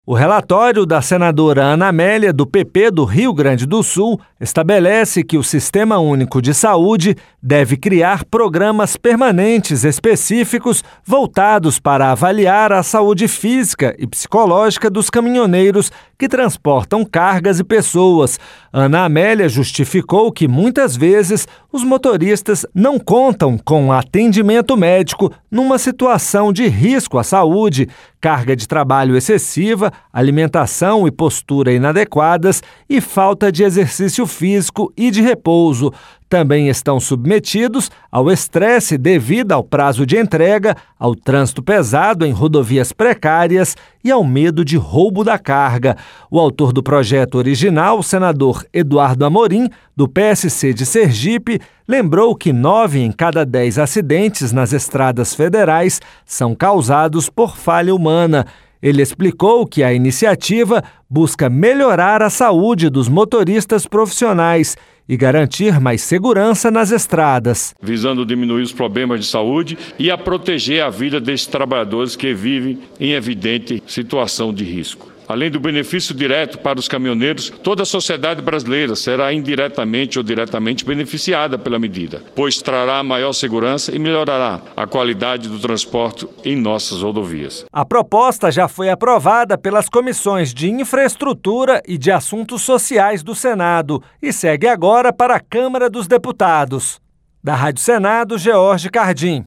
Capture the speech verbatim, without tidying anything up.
O relatório da senadora Ana Amélia, do P P do Rio Grande do Sul, estabelece que o Sistema Único de Saúde deve criar programas permanentes específicos voltados para avaliar a saúde física e psicológica dos caminhoneiros que transportam cargas e pessoas. Ana Amélia justificou que, muitas vezes, os motoristas não contam com atendimento médico numa situação de risco à saúde, carga de trabalho excessiva, alimentação e postura inadequadas e falta de exercício físico e de repouso. Também estão submetidos ao estresse devido ao prazo de entrega, ao trânsito pesado em rodovias precárias e ao medo de roubo da carga. O autor do projeto original, o senador Eduardo Amorim, do P S C de Sergipe, lembrou que nove em cada dez acidentes nas estradas federais são causados por falha humana. Ele explicou que a iniciativa busca melhorar a saúde dos motoristas profissionais e garantir mais segurança nas estradas, visando diminuir os problemas de saúde e a proteger a vida desses trabalhadores que vivem em evidente situação de risco. Além do benefício direto para os caminhoneiros, toda a sociedade brasileira será indiretamente ou diretamente beneficiada pela medida, pois trará maior segurança e melhorará a qualidade do transporte em nossas rodovias. A proposta já foi aprovada pelas comissões de Infraestrutura e de Assuntos Sociais do Senado e segue agora para a Câmara dos Deputados. Da Rádio Senado, George Cardim.